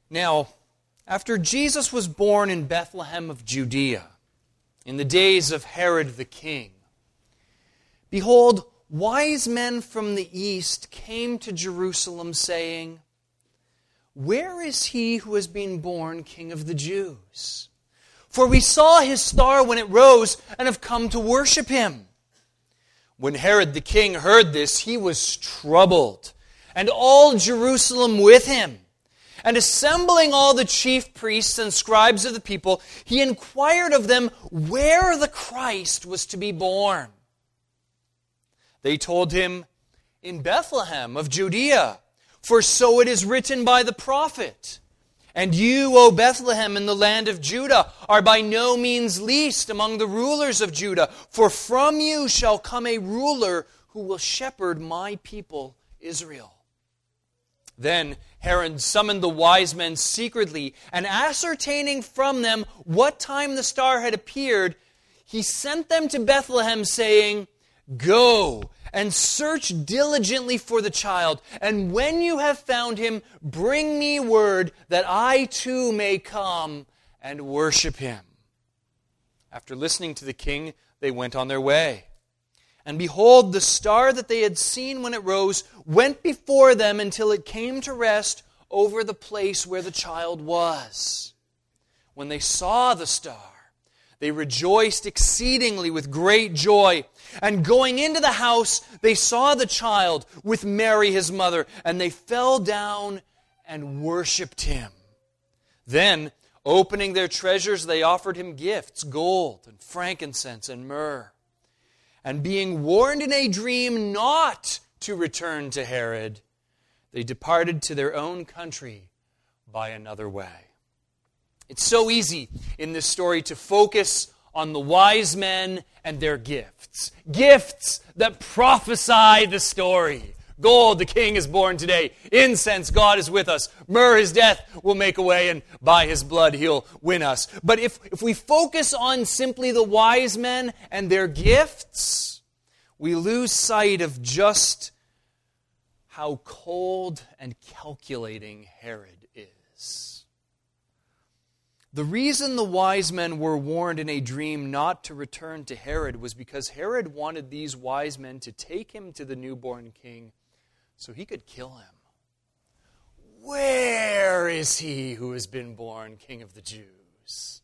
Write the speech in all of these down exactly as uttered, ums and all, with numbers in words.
Now, after Jesus was born in Bethlehem of Judea, in the days of Herod the king, behold, wise men from the east came to Jerusalem, saying, "Where is he who has been born King of the Jews? For we saw his star when it rose and have come to worship him." When Herod the king heard this, he was troubled, and all Jerusalem with him. And assembling all the chief priests and scribes of the people, he inquired of them where the Christ was to be born. They told him, "In Bethlehem of Judea, for so it is written by the prophet. And you, O Bethlehem, in the land of Judah, are by no means least among the rulers of Judah, for from you shall come a ruler who will shepherd my people Israel." Then Herod summoned the wise men secretly, and ascertaining from them what time the star had appeared, he sent them to Bethlehem, saying, "Go and search diligently for the child, and when you have found him, bring me word that I too may come and worship him." After listening to the king, they went on their way. And behold, the star that they had seen when it rose went before them until it came to rest over the place where the child was. When they saw the star, they rejoiced exceedingly with great joy. And going into the house, they saw the child with Mary his mother, and they fell down and worshipped him. Then, opening their treasures, they offered him gifts, gold and frankincense and myrrh. And being warned in a dream not to return to Herod, they departed to their own country by another way. It's so easy in this story to focus on the wise men and their gifts. Gifts that prophesy the story. Gold, the king is born today. Incense, God is with us. Myrrh, his death will make a way, and by his blood he'll win us. But if, if we focus on simply the wise men and their gifts, we lose sight of just how cold and calculating Herod is. The reason the wise men were warned in a dream not to return to Herod was because Herod wanted these wise men to take him to the newborn king so he could kill him. Where is he who has been born King of the Jews?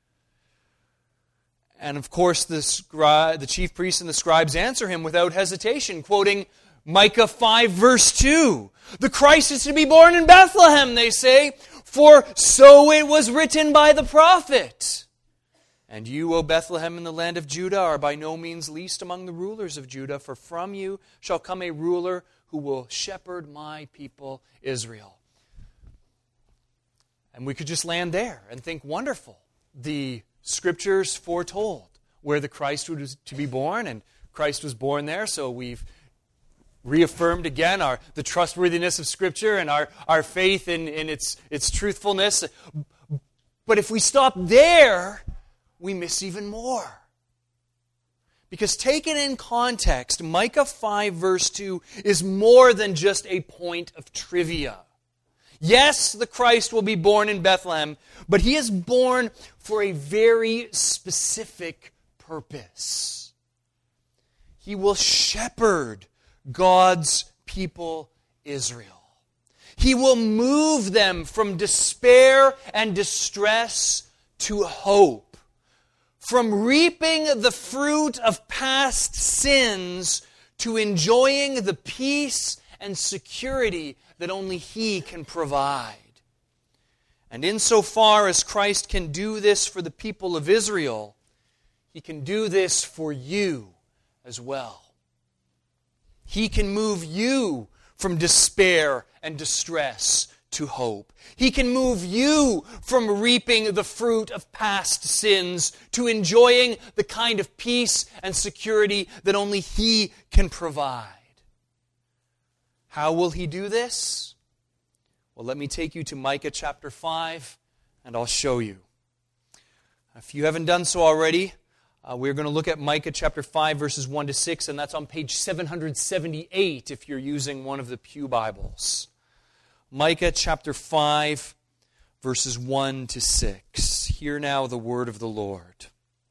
And of course, the, scri- the chief priests and the scribes answer him without hesitation, quoting Micah five, verse two. "The Christ is to be born in Bethlehem," they say, "for so it was written by the prophet. And you, O Bethlehem, in the land of Judah, are by no means least among the rulers of Judah, for from you shall come a ruler who will shepherd my people Israel." And we could just land there and think, wonderful. The Scriptures foretold where the Christ was to be born, and Christ was born there, so we've reaffirmed again our the trustworthiness of Scripture and our, our faith in, in its, its truthfulness. But if we stop there, we miss even more. Because taken in context, Micah five verse two is more than just a point of trivia. Yes, the Christ will be born in Bethlehem, but he is born for a very specific purpose. He will shepherd God's people Israel. He will move them from despair and distress to hope. From reaping the fruit of past sins to enjoying the peace and security that only He can provide. And insofar as Christ can do this for the people of Israel, He can do this for you as well. He can move you from despair and distress to hope. He can move you from reaping the fruit of past sins to enjoying the kind of peace and security that only He can provide. How will He do this? Well, let me take you to Micah chapter five, and I'll show you. If you haven't done so already, uh, we're going to look at Micah chapter five, verses one to six, and that's on page seven seventy-eight if you're using one of the Pew Bibles. Micah chapter five, verses one to six. Hear now the word of the Lord.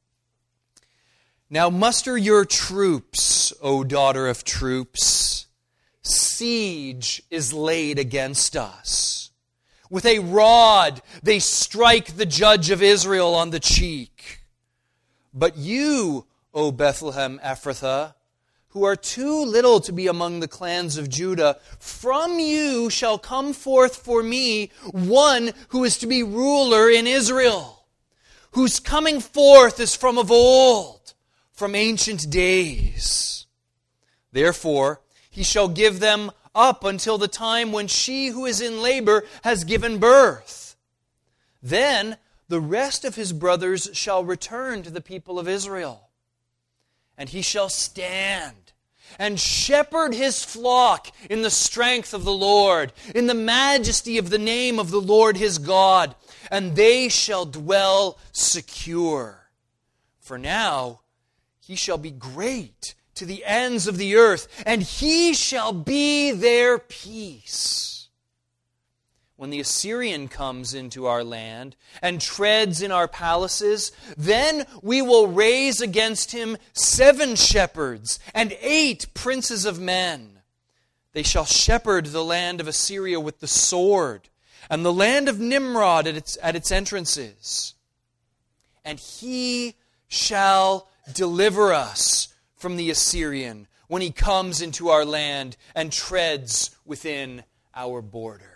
Now muster your troops, O daughter of troops. Siege is laid against us. With a rod they strike the judge of Israel on the cheek. But you, O Bethlehem Ephrathah, who are too little to be among the clans of Judah, from you shall come forth for me one who is to be ruler in Israel, whose coming forth is from of old, from ancient days. Therefore, he shall give them up until the time when she who is in labor has given birth. Then the rest of his brothers shall return to the people of Israel. And he shall stand and shepherd his flock in the strength of the Lord, in the majesty of the name of the Lord his God, and they shall dwell secure. For now he shall be great to the ends of the earth, and he shall be their peace. When the Assyrian comes into our land and treads in our palaces, then we will raise against him seven shepherds and eight princes of men. They shall shepherd the land of Assyria with the sword, and the land of Nimrod at its, at its entrances. And he shall deliver us from the Assyrian when he comes into our land and treads within our border.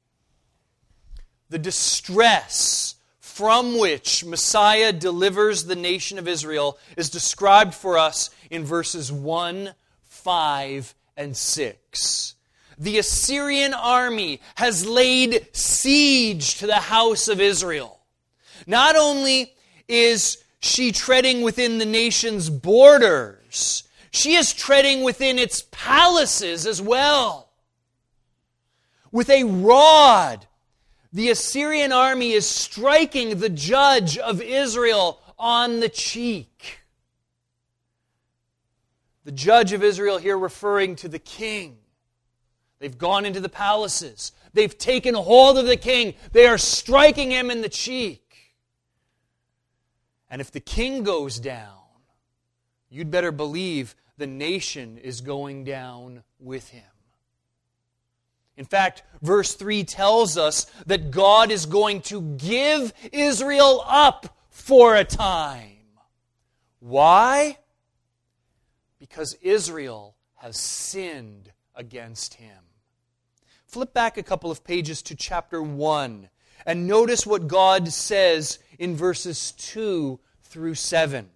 The distress from which Messiah delivers the nation of Israel is described for us in verses one, five, and six. The Assyrian army has laid siege to the house of Israel. Not only is she treading within the nation's borders, she is treading within its palaces as well. With a rod, the Assyrian army is striking the judge of Israel on the cheek. The judge of Israel here referring to the king. They've gone into the palaces. They've taken hold of the king. They are striking him in the cheek. And if the king goes down, you'd better believe the nation is going down with him. In fact, verse three tells us that God is going to give Israel up for a time. Why? Because Israel has sinned against him. Flip back a couple of pages to chapter one and notice what God says in verses two through seven.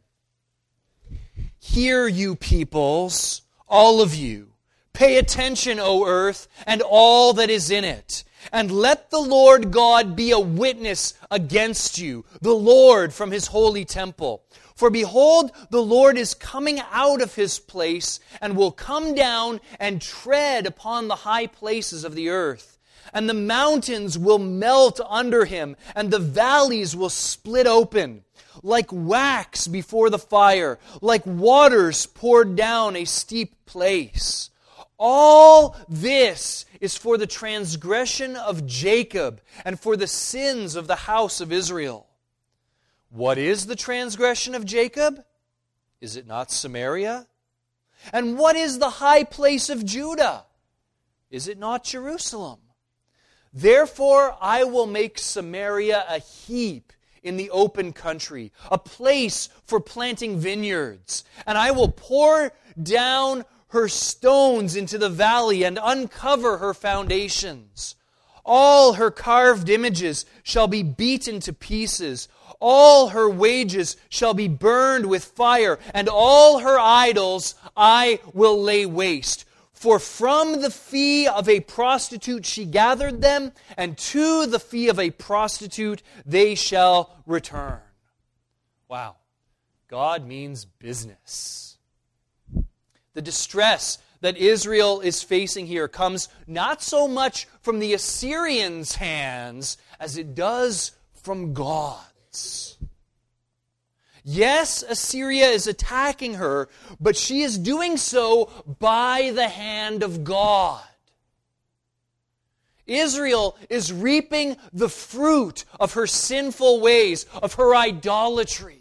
Hear, you peoples, all of you. Pay attention, O earth, and all that is in it. And let the Lord God be a witness against you, the Lord from his holy temple. For behold, the Lord is coming out of his place, and will come down and tread upon the high places of the earth. And the mountains will melt under him, and the valleys will split open, like wax before the fire, like waters poured down a steep place. All this is for the transgression of Jacob and for the sins of the house of Israel. What is the transgression of Jacob? Is it not Samaria? And what is the high place of Judah? Is it not Jerusalem? Therefore I will make Samaria a heap in the open country, a place for planting vineyards, and I will pour down her stones into the valley and uncover her foundations. All her carved images shall be beaten to pieces. All her wages shall be burned with fire, and all her idols I will lay waste. For from the fee of a prostitute she gathered them, and to the fee of a prostitute they shall return. Wow. God means business. The distress that Israel is facing here comes not so much from the Assyrians' hands as it does from God's. Yes, Assyria is attacking her, but she is doing so by the hand of God. Israel is reaping the fruit of her sinful ways, of her idolatry.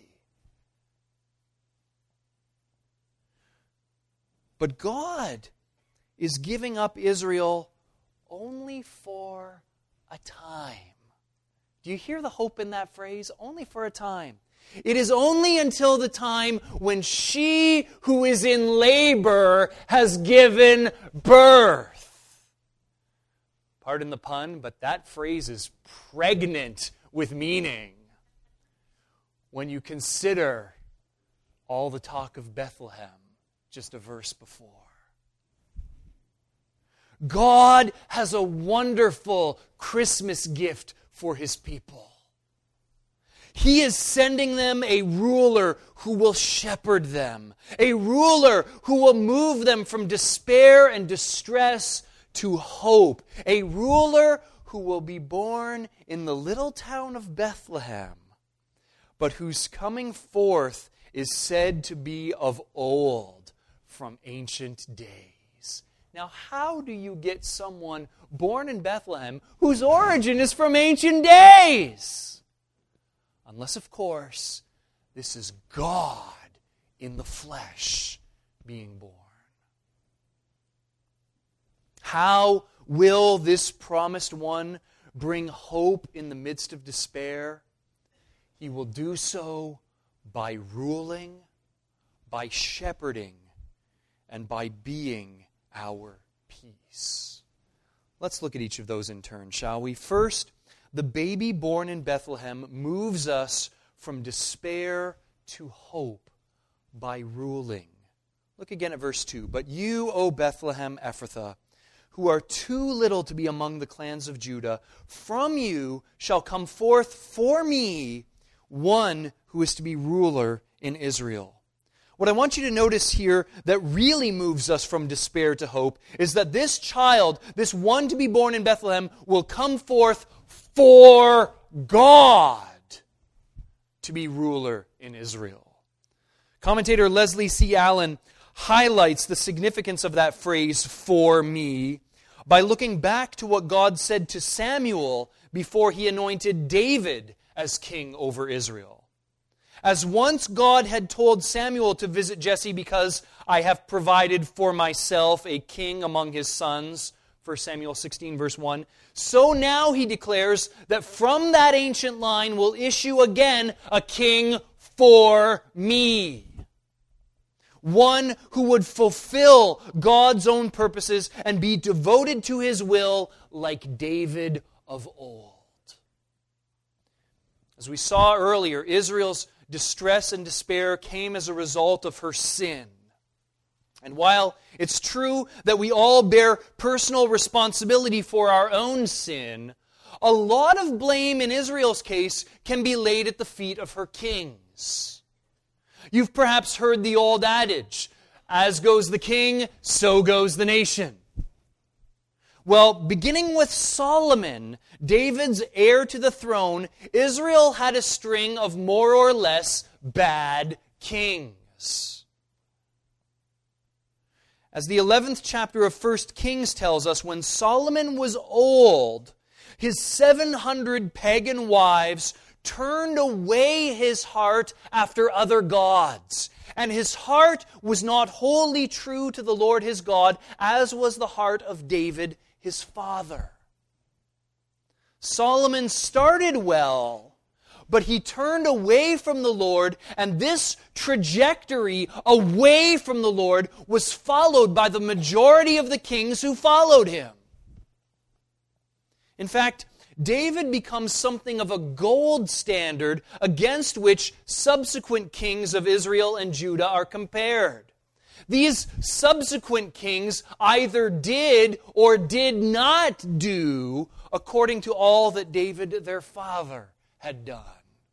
But God is giving up Israel only for a time. Do you hear the hope in that phrase? Only for a time. It is only until the time when she who is in labor has given birth. Pardon the pun, but that phrase is pregnant with meaning when you consider all the talk of Bethlehem just a verse before. God has a wonderful Christmas gift for His people. He is sending them a ruler who will shepherd them, a ruler who will move them from despair and distress to hope, a ruler who will be born in the little town of Bethlehem, but whose coming forth is said to be of old, from ancient days. Now, how do you get someone born in Bethlehem whose origin is from ancient days? Unless, of course, this is God in the flesh being born. How will this promised one bring hope in the midst of despair? He will do so by ruling, by shepherding, and by being our peace. Let's look at each of those in turn, shall we? First, the baby born in Bethlehem moves us from despair to hope by ruling. Look again at verse two. But you, O Bethlehem Ephrathah, who are too little to be among the clans of Judah, from you shall come forth for me one who is to be ruler in Israel. What I want you to notice here that really moves us from despair to hope is that this child, this one to be born in Bethlehem, will come forth for God to be ruler in Israel. Commentator Leslie C. Allen highlights the significance of that phrase, for me, by looking back to what God said to Samuel before He anointed David as king over Israel. As once God had told Samuel to visit Jesse because I have provided for myself a king among his sons, First Samuel sixteen verse one, so now He declares that from that ancient line will issue again a king for me. One who would fulfill God's own purposes and be devoted to His will like David of old. As we saw earlier, Israel's distress and despair came as a result of her sin. And while it's true that we all bear personal responsibility for our own sin, a lot of blame in Israel's case can be laid at the feet of her kings. You've perhaps heard the old adage, as goes the king, so goes the nation. Well, beginning with Solomon, David's heir to the throne, Israel had a string of more or less bad kings. As the eleventh chapter of First Kings tells us, when Solomon was old, his seven hundred pagan wives turned away his heart after other gods. And his heart was not wholly true to the Lord his God, as was the heart of David his father. Solomon started well, but he turned away from the Lord, and this trajectory away from the Lord was followed by the majority of the kings who followed him. In fact, David becomes something of a gold standard against which subsequent kings of Israel and Judah are compared. These subsequent kings either did or did not do according to all that David, their father, had done.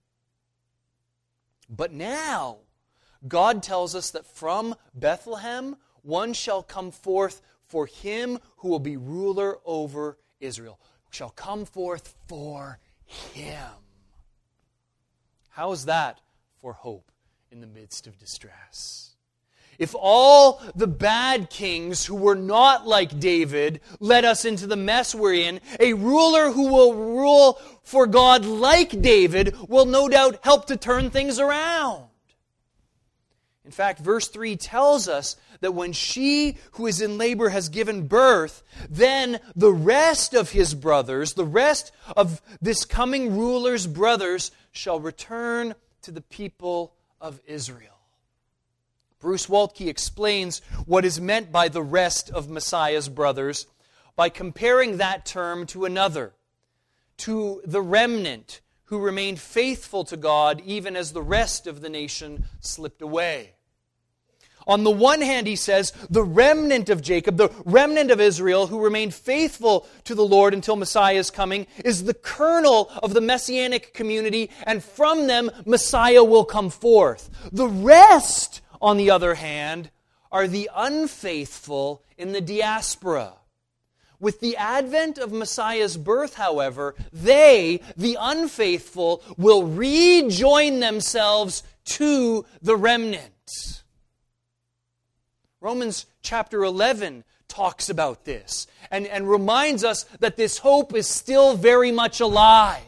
But now, God tells us that from Bethlehem, one shall come forth for him who will be ruler over Israel. Shall come forth for him. How is that for hope in the midst of distress? If all the bad kings who were not like David led us into the mess we're in, a ruler who will rule for God like David will no doubt help to turn things around. In fact, verse three tells us that when she who is in labor has given birth, then the rest of his brothers, the rest of this coming ruler's brothers, shall return to the people of Israel. Bruce Waltke explains what is meant by the rest of Messiah's brothers by comparing that term to another, to the remnant who remained faithful to God even as the rest of the nation slipped away. On the one hand, he says, the remnant of Jacob, the remnant of Israel who remained faithful to the Lord until Messiah's coming, is the kernel of the Messianic community, and from them Messiah will come forth. The rest, on the other hand, are the unfaithful in the diaspora. With the advent of Messiah's birth, however, they, the unfaithful, will rejoin themselves to the remnant. Romans chapter eleven talks about this and, and reminds us that this hope is still very much alive.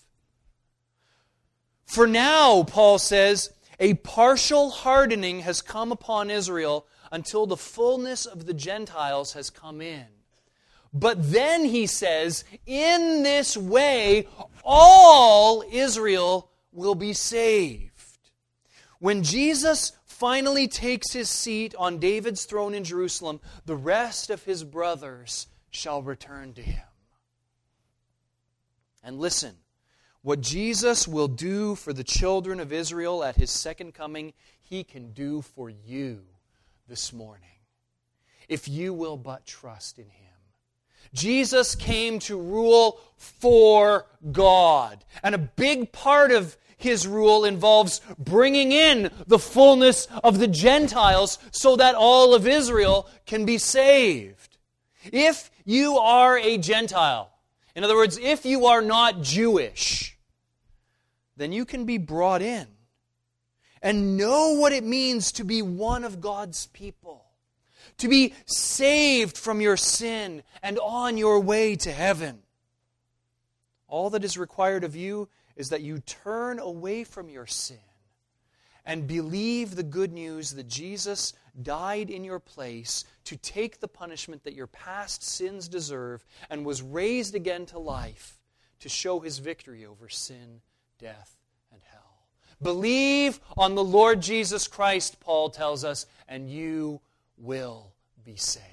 For now, Paul says, a partial hardening has come upon Israel until the fullness of the Gentiles has come in. But then he says, in this way, all Israel will be saved. When Jesus finally takes his seat on David's throne in Jerusalem, the rest of his brothers shall return to him. And listen, what Jesus will do for the children of Israel at his second coming, he can do for you this morning, if you will but trust in him. Jesus came to rule for God. And a big part of his rule involves bringing in the fullness of the Gentiles so that all of Israel can be saved. If you are a Gentile, in other words, if you are not Jewish, then you can be brought in and know what it means to be one of God's people, to be saved from your sin and on your way to heaven. All that is required of you is that you turn away from your sin and believe the good news that Jesus died in your place to take the punishment that your past sins deserve and was raised again to life to show his victory over sin, death, and hell. Believe on the Lord Jesus Christ, Paul tells us, and you will be saved.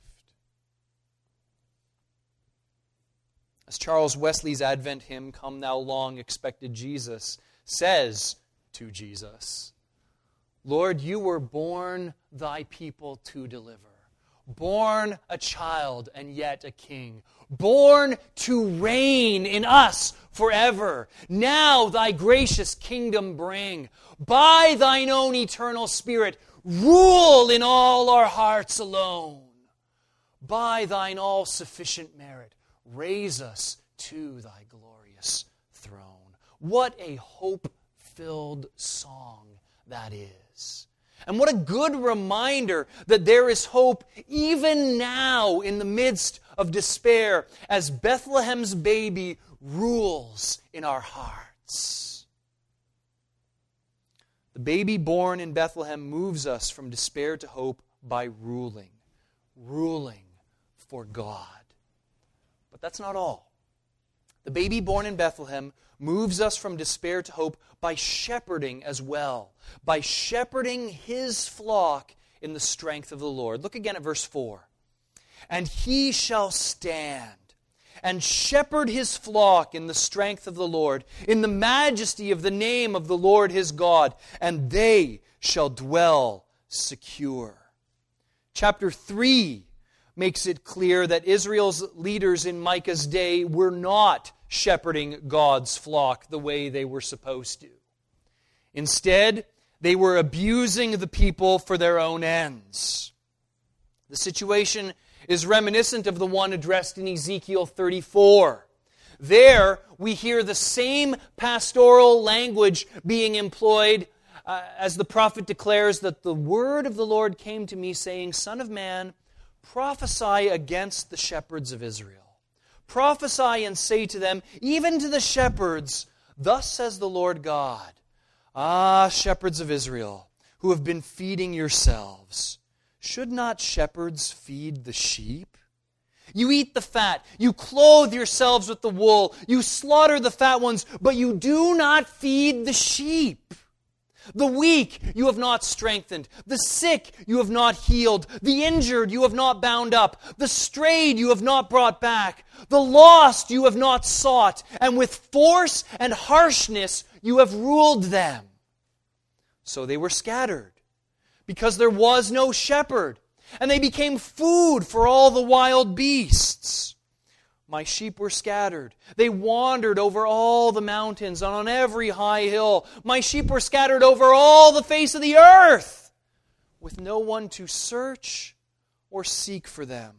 As Charles Wesley's Advent hymn, Come Thou Long Expected Jesus, says to Jesus, Lord, you were born thy people to deliver. Born a child and yet a king. Born to reign in us forever. Now thy gracious kingdom bring. By thine own eternal Spirit, rule in all our hearts alone. By thine all-sufficient merit, raise us to thy glorious throne. What a hope-filled song that is. And what a good reminder that there is hope even now in the midst of despair as Bethlehem's baby rules in our hearts. The baby born in Bethlehem moves us from despair to hope by ruling. Ruling for God. But that's not all. The baby born in Bethlehem moves us from despair to hope by shepherding as well. By shepherding his flock in the strength of the Lord. Look again at verse four. And he shall stand and shepherd his flock in the strength of the Lord, in the majesty of the name of the Lord his God, and they shall dwell secure. Chapter three makes it clear that Israel's leaders in Micah's day were not shepherding God's flock the way they were supposed to. Instead, they were abusing the people for their own ends. The situation is reminiscent of the one addressed in Ezekiel thirty-four. There, we hear the same pastoral language being employed uh, as the prophet declares that the word of the Lord came to me, saying, Son of man, prophesy against the shepherds of Israel. Prophesy and say to them, even to the shepherds, thus says the Lord God, Ah, shepherds of Israel, who have been feeding yourselves, should not shepherds feed the sheep? You eat the fat, you clothe yourselves with the wool, you slaughter the fat ones, but you do not feed the sheep. The weak you have not strengthened, the sick you have not healed, the injured you have not bound up, the strayed you have not brought back, the lost you have not sought, and with force and harshness you have ruled them. So they were scattered, because there was no shepherd, and they became food for all the wild beasts. My sheep were scattered. They wandered over all the mountains and on every high hill. My sheep were scattered over all the face of the earth, with no one to search or seek for them.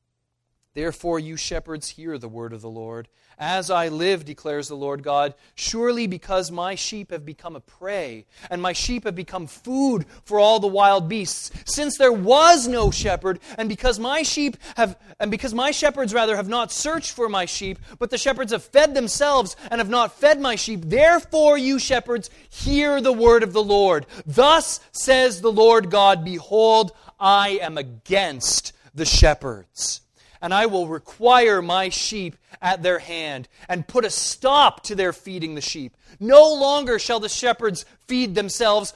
Therefore, you shepherds, hear the word of the Lord. As I live, declares the Lord God, surely because my sheep have become a prey, and my sheep have become food for all the wild beasts, since there was no shepherd, and because my sheep have, and because my shepherds rather have not searched for my sheep, but the shepherds have fed themselves and have not fed my sheep, therefore you shepherds, hear the word of the Lord. Thus says the Lord God, behold, I am against the shepherds, and I will require my sheep at their hand, and put a stop to their feeding the sheep. No longer shall the shepherds feed themselves.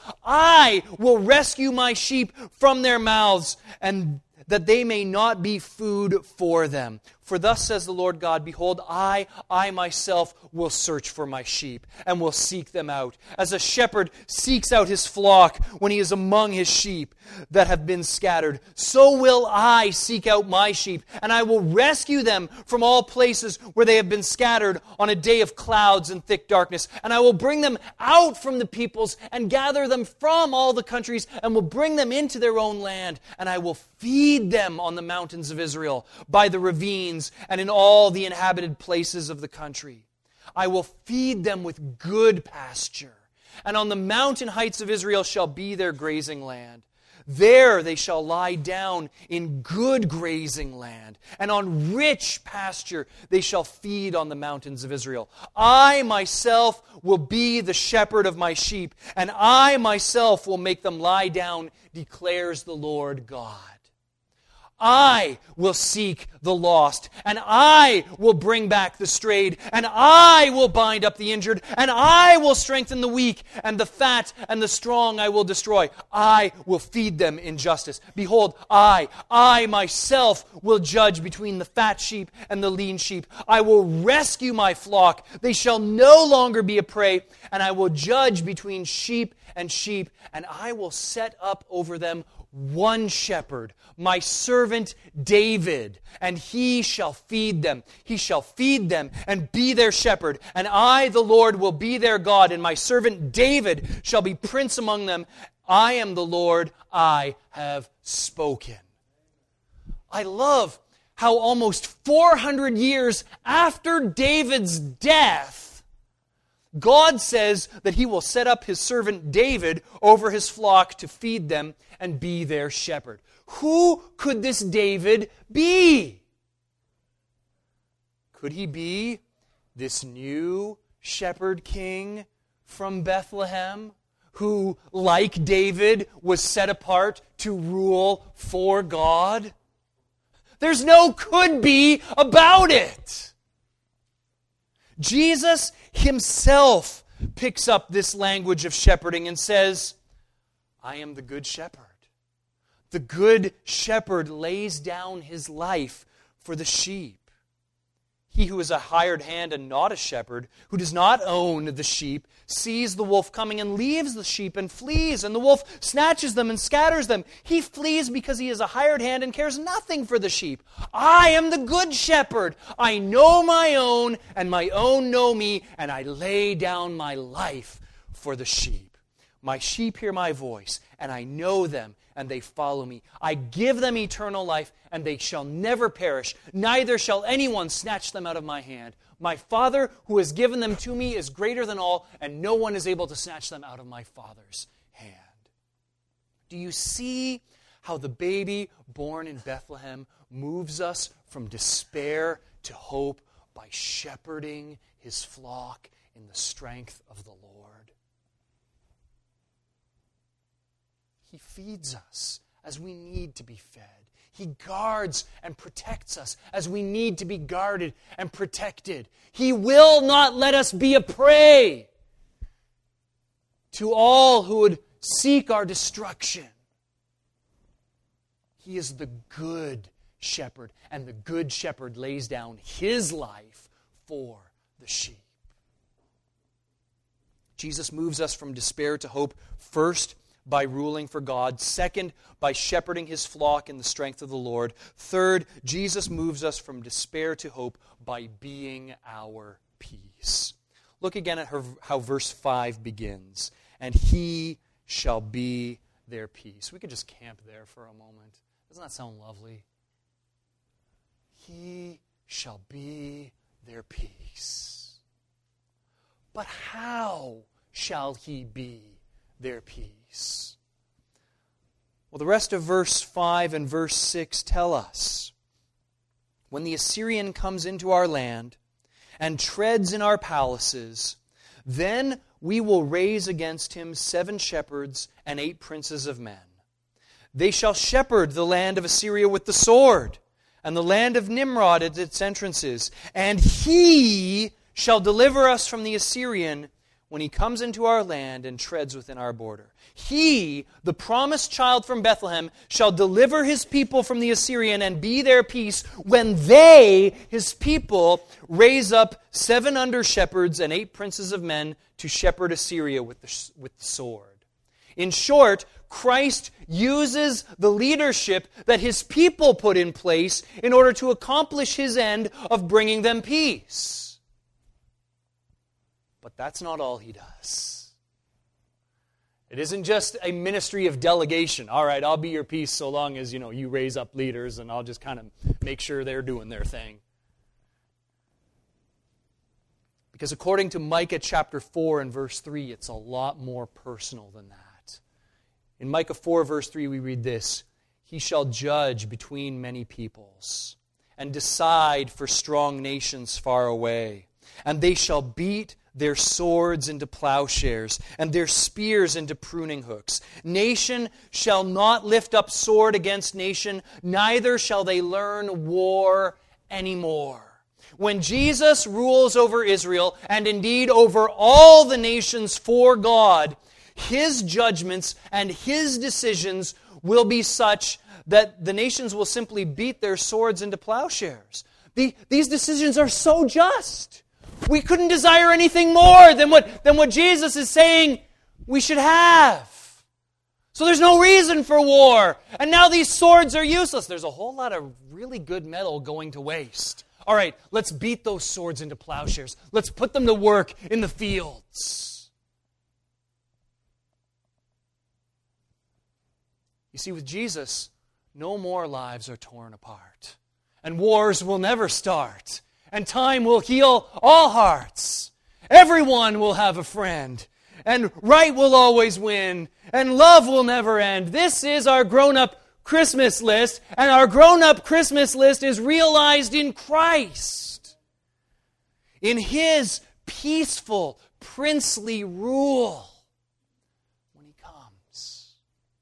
I will rescue my sheep from their mouths, and that they may not be food for them. For thus says the Lord God, behold, I, I myself will search for my sheep, and will seek them out. As a shepherd seeks out his flock when he is among his sheep that have been scattered, so will I seek out my sheep, and I will rescue them from all places where they have been scattered on a day of clouds and thick darkness. And I will bring them out from the peoples, and gather them from all the countries, and will bring them into their own land. And I will feed them on the mountains of Israel, by the ravines, and in all the inhabited places of the country. I will feed them with good pasture, and on the mountain heights of Israel shall be their grazing land. There they shall lie down in good grazing land, and on rich pasture they shall feed on the mountains of Israel. I myself will be the shepherd of my sheep, and I myself will make them lie down, declares the Lord God. I will seek the lost, and I will bring back the strayed, and I will bind up the injured, and I will strengthen the weak, and the fat and the strong I will destroy. I will feed them in justice. Behold, I, I myself will judge between the fat sheep and the lean sheep. I will rescue my flock. They shall no longer be a prey, and I will judge between sheep and sheep, and I will set up over them one shepherd, my servant David, and he shall feed them. He shall feed them and be their shepherd. And I, the Lord, will be their God, and my servant David shall be prince among them. I am the Lord, I have spoken. I love how almost four hundred years after David's death, God says that He will set up His servant David over His flock to feed them and be their shepherd. Who could this David be? Could he be this new shepherd king from Bethlehem who, like David, was set apart to rule for God? There's no could be about it. Jesus Himself picks up this language of shepherding and says, I am the good shepherd. The good shepherd lays down his life for the sheep. He who is a hired hand and not a shepherd, who does not own the sheep, sees the wolf coming and leaves the sheep and flees, and the wolf snatches them and scatters them. He flees because he is a hired hand and cares nothing for the sheep. I am the good shepherd. I know my own, and my own know me, and I lay down my life for the sheep. My sheep hear my voice, and I know them, and they follow me. I give them eternal life, and they shall never perish, neither shall anyone snatch them out of my hand. My Father, who has given them to me, is greater than all, and no one is able to snatch them out of my Father's hand. Do you see how the baby born in Bethlehem moves us from despair to hope by shepherding his flock in the strength of the Lord? He feeds us as we need to be fed. He guards and protects us as we need to be guarded and protected. He will not let us be a prey to all who would seek our destruction. He is the good shepherd, and the good shepherd lays down his life for the sheep. Jesus moves us from despair to hope, first, by ruling for God. Second, by shepherding his flock in the strength of the Lord. Third, Jesus moves us from despair to hope by being our peace. Look again at her, how verse five begins. And he shall be their peace. We could just camp there for a moment. Doesn't that sound lovely? He shall be their peace. But how shall he be their peace? Well, the rest of verse five and verse six tell us, when the Assyrian comes into our land and treads in our palaces, then we will raise against him seven shepherds and eight princes of men. They shall shepherd the land of Assyria with the sword, and the land of Nimrod at its entrances. And he shall deliver us from the Assyrian when he comes into our land and treads within our border. He, the promised child from Bethlehem, shall deliver his people from the Assyrian and be their peace when they, his people, raise up seven under-shepherds and eight princes of men to shepherd Assyria with the, with the sword. In short, Christ uses the leadership that his people put in place in order to accomplish his end of bringing them peace. But that's not all he does. It isn't just a ministry of delegation. All right, I'll be your peace so long as, you know, you raise up leaders and I'll just kind of make sure they're doing their thing. Because according to Micah chapter four and verse three, it's a lot more personal than that. In Micah four verse three we read this, he shall judge between many peoples and decide for strong nations far away. And they shall beat their swords into plowshares, and their spears into pruning hooks. Nation shall not lift up sword against nation, neither shall they learn war anymore. When Jesus rules over Israel, and indeed over all the nations for God, his judgments and his decisions will be such that the nations will simply beat their swords into plowshares. The, these decisions are so just. We couldn't desire anything more than what, than what Jesus is saying we should have. So there's no reason for war. And now these swords are useless. There's a whole lot of really good metal going to waste. All right, let's beat those swords into plowshares. Let's put them to work in the fields. You see, with Jesus, no more lives are torn apart. And wars will never start. And time will heal all hearts. Everyone will have a friend. And right will always win. And love will never end. This is our grown-up Christmas list. And our grown-up Christmas list is realized in Christ. In his peaceful, princely rule when he comes.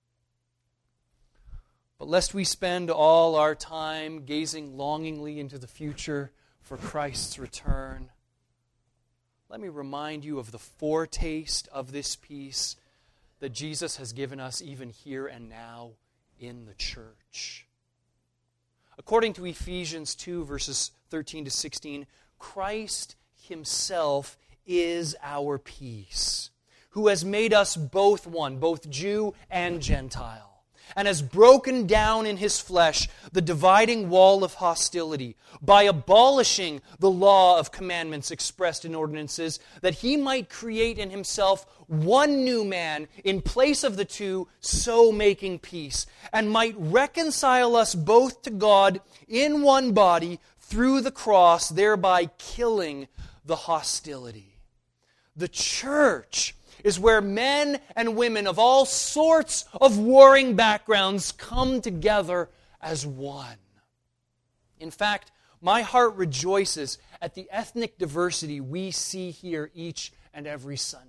But lest we spend all our time gazing longingly into the future for Christ's return, let me remind you of the foretaste of this peace that Jesus has given us even here and now in the church. According to Ephesians two, verses thirteen to sixteen, Christ himself is our peace, who has made us both one, both Jew and Gentile. and has broken down in his flesh the dividing wall of hostility by abolishing the law of commandments expressed in ordinances, that he might create in himself one new man in place of the two, so making peace, and might reconcile us both to God in one body through the cross, thereby killing the hostility. The church is where men and women of all sorts of warring backgrounds come together as one. In fact, my heart rejoices at the ethnic diversity we see here each and every Sunday.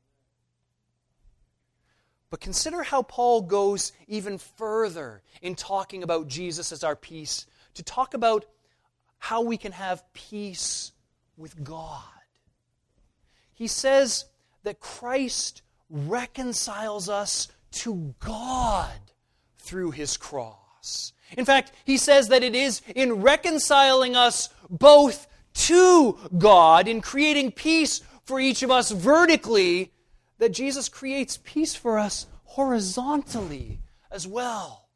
But consider how Paul goes even further in talking about Jesus as our peace, to talk about how we can have peace with God. He says that Christ reconciles us to God through His cross. In fact, he says that it is in reconciling us both to God, in creating peace for each of us vertically, that Jesus creates peace for us horizontally as well.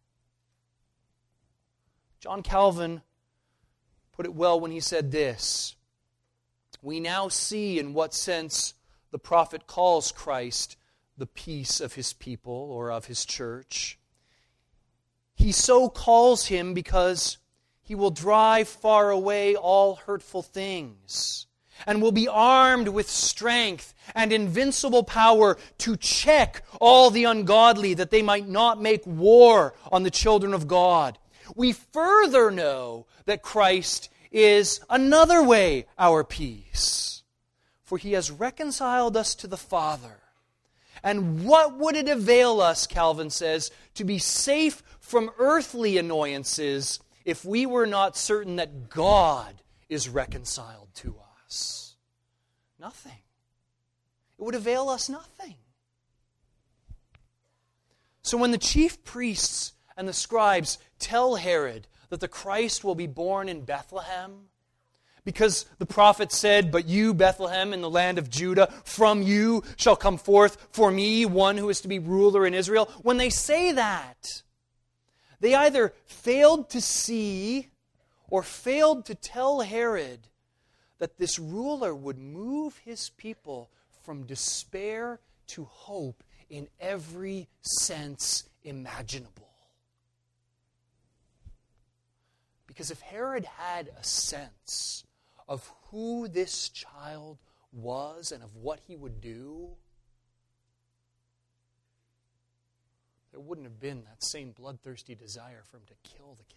John Calvin put it well when he said this: "We now see in what sense the prophet calls Christ the peace of his people or of his church. He so calls him because he will drive far away all hurtful things, and will be armed with strength and invincible power to check all the ungodly, that they might not make war on the children of God. We further know that Christ is another way our peace, for He has reconciled us to the Father. And what would it avail us, Calvin says, to be safe from earthly annoyances if we were not certain that God is reconciled to us? Nothing. It would avail us nothing. So when the chief priests and the scribes tell Herod that the Christ will be born in Bethlehem, because the prophet said, "But you, Bethlehem, in the land of Judah, from you shall come forth for me one who is to be ruler in Israel." When they say that, they either failed to see or failed to tell Herod that this ruler would move his people from despair to hope in every sense imaginable. Because if Herod had a sense of who this child was and of what he would do, there wouldn't have been that same bloodthirsty desire for him to kill the kid.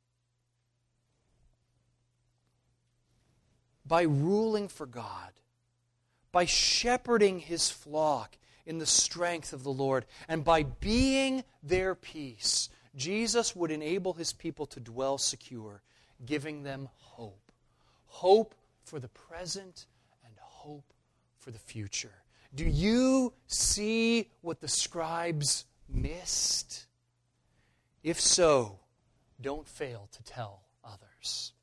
By ruling for God, by shepherding His flock in the strength of the Lord, and by being their peace, Jesus would enable His people to dwell secure, giving them hope. Hope for the present and hope for the future. Do you see what the scribes missed? If so, don't fail to tell others.